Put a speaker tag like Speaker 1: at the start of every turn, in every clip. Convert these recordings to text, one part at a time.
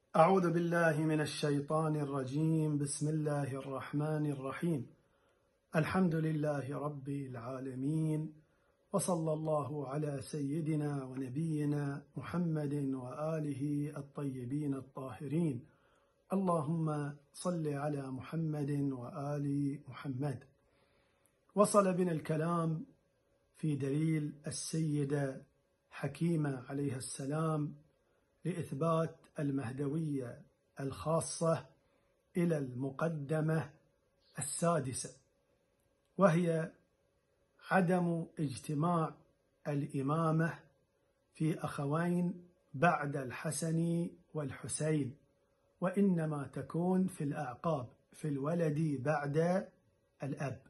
Speaker 1: أعوذ بالله من الشيطان الرجيم. بسم الله الرحمن الرحيم. الحمد لله رب العالمين، وصلى الله على سيدنا ونبينا محمد وآله الطيبين الطاهرين. اللهم صل على محمد وآل محمد. وصل بنا الكلام في دليل السيدة حكيمة عليها السلام لإثبات المهدوية الخاصة إلى المقدمة السادسة، وهي عدم اجتماع الإمامة في أخوين بعد الحسن والحسين، وإنما تكون في الأعقاب، في الولد بعد الأب.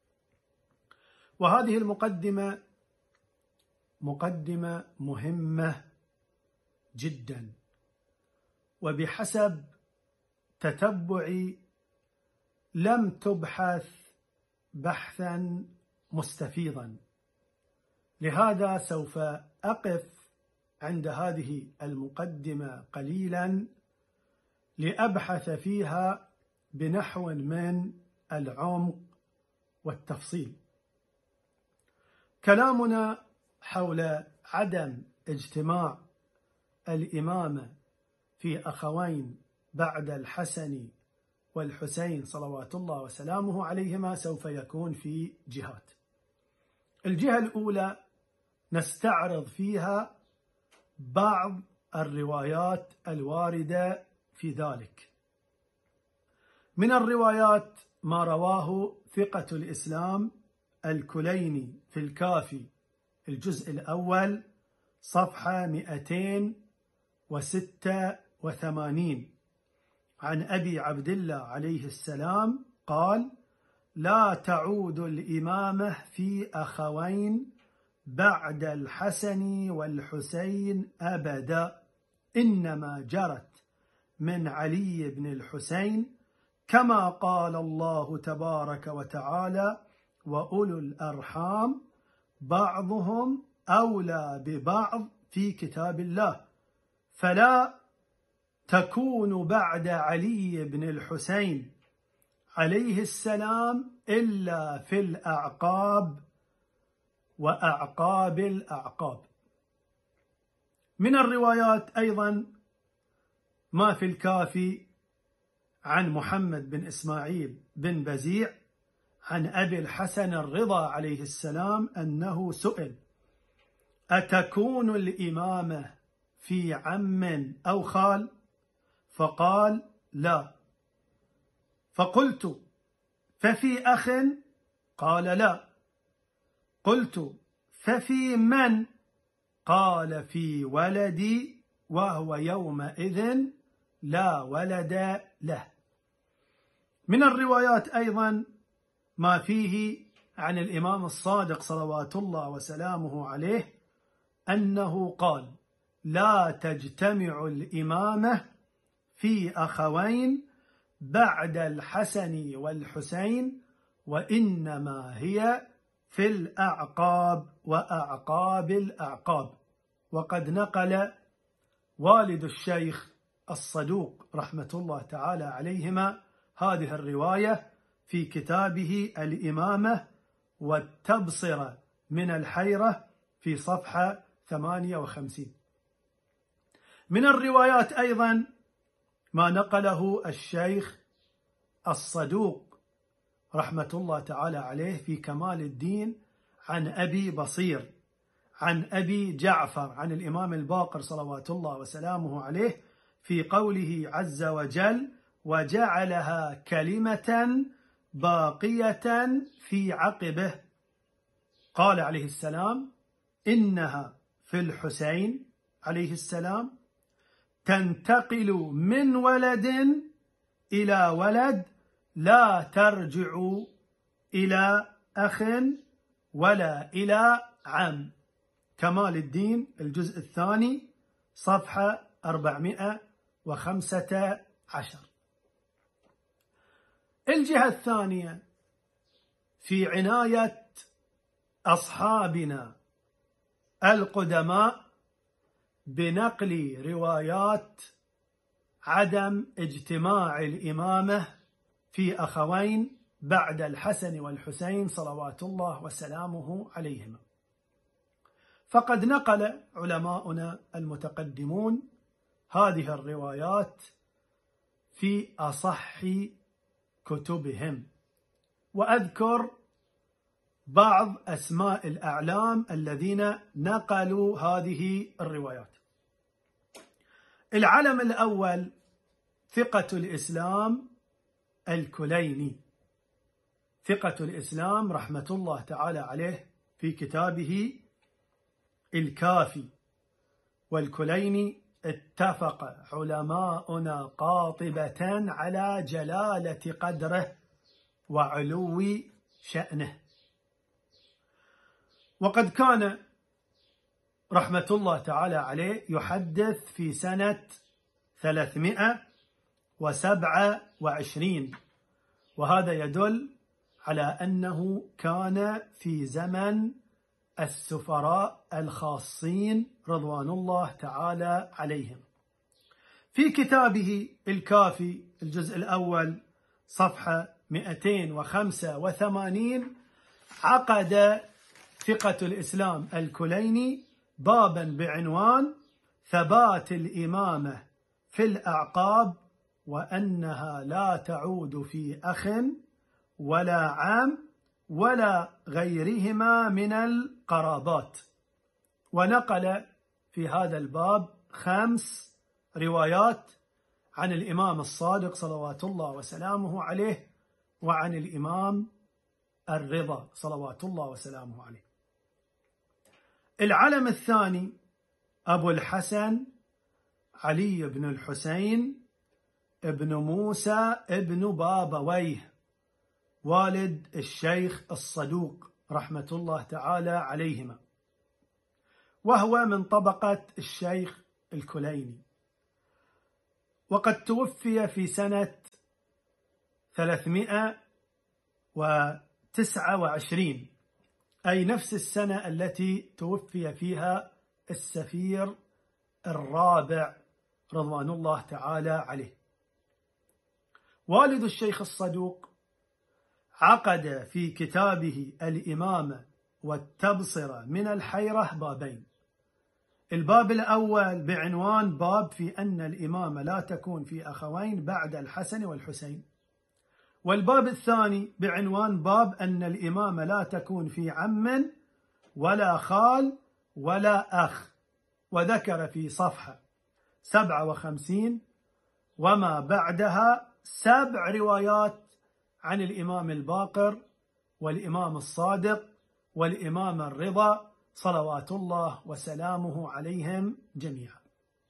Speaker 1: وهذه المقدمة مقدمة مهمة جدا، وبحسب تتبعي لم تبحث بحثا مستفيضا، لهذا سوف أقف عند هذه المقدمة قليلا لأبحث فيها بنحو من العمق والتفصيل. كلامنا حول عدم اجتماع الإمامة في أخوين بعد الحسن والحسين صلوات الله وسلامه عليهما سوف يكون في جهات. الجهة الأولى نستعرض فيها بعض الروايات الواردة في ذلك. من الروايات ما رواه ثقة الإسلام الكليني في الكافي الجزء الأول صفحة 286 عن أبي عبد الله عليه السلام قال: لا تعود الإمامة في أخوين بعد الحسن والحسين أبدا، إنما جرت من علي بن الحسين، كما قال الله تبارك وتعالى: وأولو الأرحام بعضهم أولى ببعض في كتاب الله، فلا تكون بعد علي بن الحسين عليه السلام إلا في الأعقاب وأعقاب الأعقاب. من الروايات أيضا ما في الكافي عن محمد بن إسماعيل بن بزيع عن أبي الحسن الرضا عليه السلام أنه سئل: أتكون الإمامة في عم أو خال؟ فقال: لا. فقلت: ففي أخ؟ قال: لا. قلت: ففي من؟ قال: في ولدي، وهو يومئذ لا ولد له. من الروايات أيضا ما فيه عن الإمام الصادق صلوات الله وسلامه عليه أنه قال: لا تجتمع الإمامة في أخوين بعد الحسن والحسين، وإنما هي في الأعقاب وأعقاب الأعقاب. وقد نقل والد الشيخ الصدوق رحمة الله تعالى عليهما هذه الرواية في كتابه الإمامة والتبصرة من الحيرة في صفحة 58. من الروايات أيضا ما نقله الشيخ الصدوق رحمة الله تعالى عليه في كمال الدين عن أبي بصير عن أبي جعفر عن الإمام الباقر صلوات الله وسلامه عليه في قوله عز وجل: وجعلها كلمة باقية في عقبه. قال عليه السلام: إنها في الحسين عليه السلام تنتقل من ولد إلى ولد، لا ترجع إلى أخ ولا إلى عم. كمال الدين الجزء الثاني صفحة 415. الجهة الثانية في عناية أصحابنا القدماء بنقل روايات عدم اجتماع الإمامة في أخوين بعد الحسن والحسين صلوات الله وسلامه عليهما. فقد نقل علماؤنا المتقدمون هذه الروايات في أصح كتبهم، وأذكر بعض أسماء الأعلام الذين نقلوا هذه الروايات. العلم الأول ثقة الإسلام الكليني، ثقة الإسلام رحمة الله تعالى عليه في كتابه الكافي. والكليني اتفق علماؤنا قاطبة على جلالة قدره وعلو شأنه. وقد كان رحمة الله تعالى عليه يحدث في سنة 327، وهذا يدل على أنه كان في زمن السفراء الخاصين رضوان الله تعالى عليهم. في كتابه الكافي الجزء الأول صفحة 285 عقد ثقة الإسلام الكليني بابا بعنوان ثبات الإمامة في الأعقاب وأنها لا تعود في أخ ولا عام ولا غيرهما من القرابات. ونقل في هذا الباب 5 روايات عن الإمام الصادق صلوات الله وسلامه عليه وعن الإمام الرضا صلوات الله وسلامه عليه. العلم الثاني أبو الحسن علي بن الحسين ابن موسى ابن بابويه، والد الشيخ الصدوق رحمة الله تعالى عليهما، وهو من طبقة الشيخ الكليني، وقد توفي في سنة 329، أي نفس السنة التي توفي فيها السفير الرابع رضوان الله تعالى عليه. والد الشيخ الصدوق عقد في كتابه الإمامة والتبصرة من الحيرة بابين. الباب الأول بعنوان باب في أن الإمامة لا تكون في أخوين بعد الحسن والحسين، والباب الثاني بعنوان باب أن الإمامة لا تكون في عم ولا خال ولا أخ، وذكر في صفحة 57 وما بعدها 7 روايات عن الإمام الباقر والإمام الصادق والإمام الرضا صلوات الله وسلامه عليهم جميعا.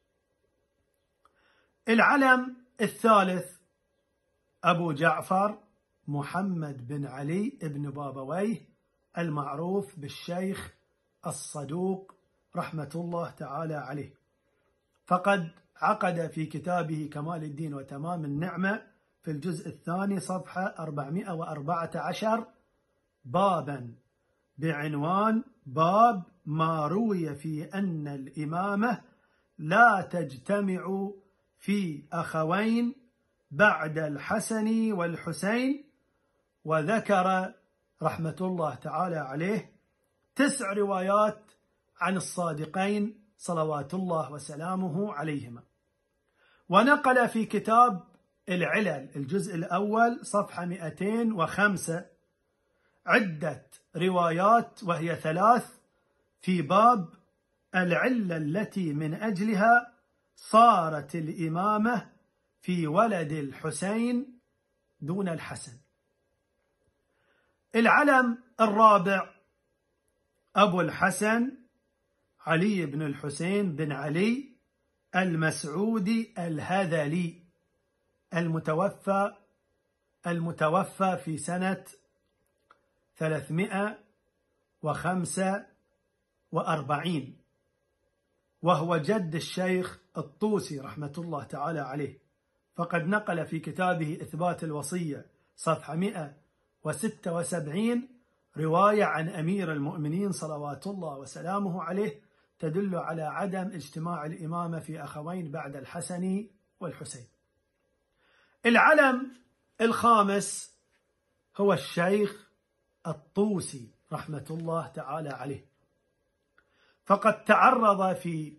Speaker 1: العلم الثالث أبو جعفر محمد بن علي بن بابويه المعروف بالشيخ الصدوق رحمة الله تعالى عليه، فقد عقد في كتابه كمال الدين وتمام النعمة في الجزء الثاني صفحة 414 بابا بعنوان باب ما روي في أن الإمامة لا تجتمع في أخوين بعد الحسن والحسين، وذكر رحمة الله تعالى عليه 9 روايات عن الصادقين صلوات الله وسلامه عليهما. ونقل في كتاب العلل الجزء الأول صفحة 205 عدة روايات وهي 3 في باب العلة التي من أجلها صارت الإمامة في ولد الحسين دون الحسن. العلم الرابع أبو الحسن علي بن الحسين بن علي المسعودي الهذلي المتوفى في سنة 345، وهو جد الشيخ الطوسي رحمة الله تعالى عليه، فقد نقل في كتابه إثبات الوصية صفحة 176 رواية عن أمير المؤمنين صلوات الله وسلامه عليه تدل على عدم اجتماع الإمامة في أخوين بعد الحسن والحسين. العلم الخامس هو الشيخ الطوسي رحمة الله تعالى عليه، فقد تعرض في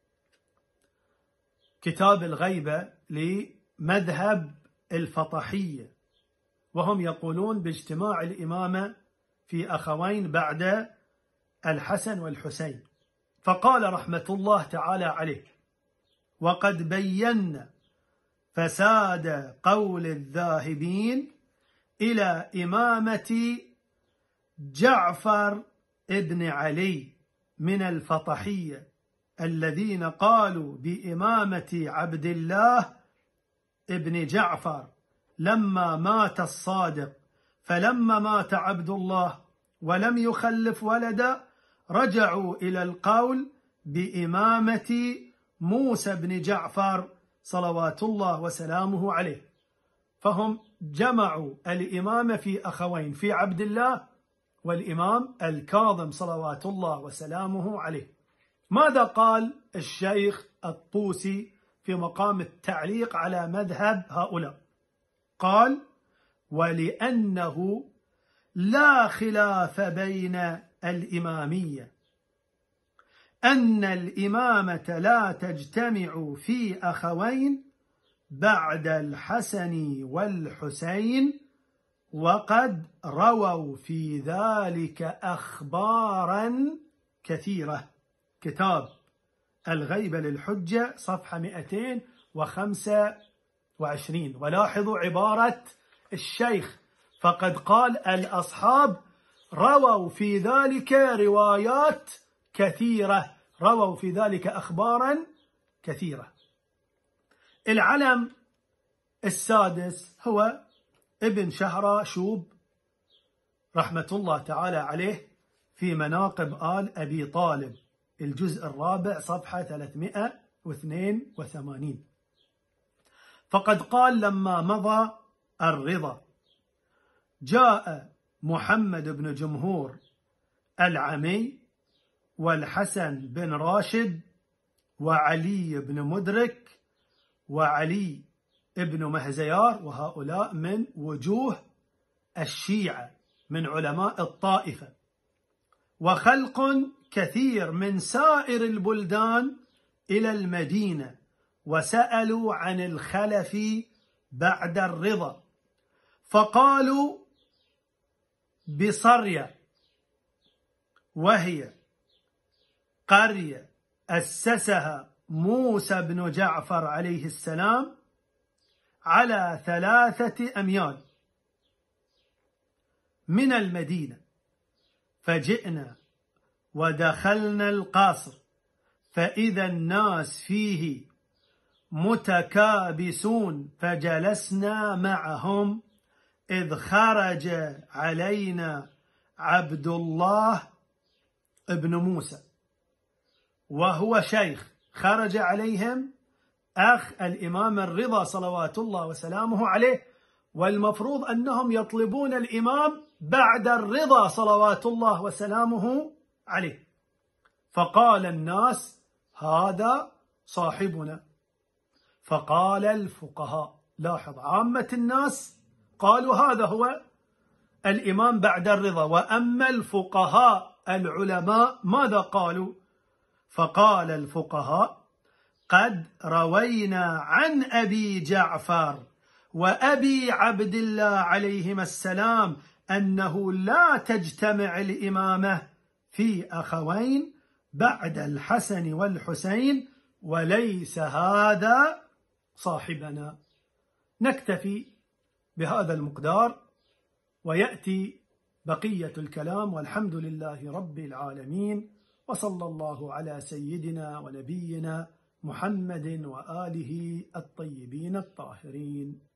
Speaker 1: كتاب الغيبة لمذهب الفطحية، وهم يقولون باجتماع الإمامة في أخوين بعد الحسن والحسين، فقال رحمة الله تعالى عليه: وقد بينا فساد قول الذاهبين إلى إمامة جعفر ابن علي من الفطحية الذين قالوا بإمامة عبد الله ابن جعفر لما مات الصادق، فلما مات عبد الله ولم يخلف ولدا رجعوا إلى القول بإمامة موسى بن جعفر صلوات الله وسلامه عليه، فهم جمعوا الإمامة في أخوين، في عبد الله والإمام الكاظم صلوات الله وسلامه عليه. ماذا قال الشيخ الطوسي في مقام التعليق على مذهب هؤلاء؟ قال: ولأنه لا خلاف بين الإمامية أن الإمامة لا تجتمع في أخوين بعد الحسن والحسين، وقد رووا في ذلك أخبارا كثيرة. كتاب الغيبة للحجة صفحة 225. ولاحظوا عبارة الشيخ: فقد قال الأصحاب رووا في ذلك روايات كثيرة، رووا في ذلك أخبارا كثيرة. العلم السادس هو ابن شهراشوب رحمة الله تعالى عليه في مناقب آل أبي طالب، الجزء الرابع صفحة 382. فقد قال: لما مضى الرضا جاء محمد بن جمهور العمي والحسن بن راشد وعلي بن مدرك وعلي ابن مهزيار، وهؤلاء من وجوه الشيعة من علماء الطائفة، وخلق كثير من سائر البلدان إلى المدينة، وسألوا عن الخلف بعد الرضا، فقالوا بصرية، وهي قرية أسسها موسى بن جعفر عليه السلام على 3 أميال من المدينة، فجئنا ودخلنا القصر فإذا الناس فيه متكابسون، فجلسنا معهم إذ خرج علينا عبد الله ابن موسى وهو شيخ، خرج عليهم أخ الإمام الرضا صلوات الله وسلامه عليه، والمفروض أنهم يطلبون الإمام بعد الرضا صلوات الله وسلامه عليه. فقال الناس: هذا صاحبنا. فقال الفقهاء، لاحظ، عامة الناس قالوا هذا هو الإمام بعد الرضا، وأما الفقهاء العلماء ماذا قالوا؟ فقال الفقهاء: قد روينا عن أبي جعفر وأبي عبد الله عليهما السلام أنه لا تجتمع الإمامة في أخوين بعد الحسن والحسين، وليس هذا صاحبنا. نكتفي بهذا المقدار، ويأتي بقية الكلام، والحمد لله رب العالمين، وصلى الله على سيدنا ونبينا محمد وآله الطيبين الطاهرين.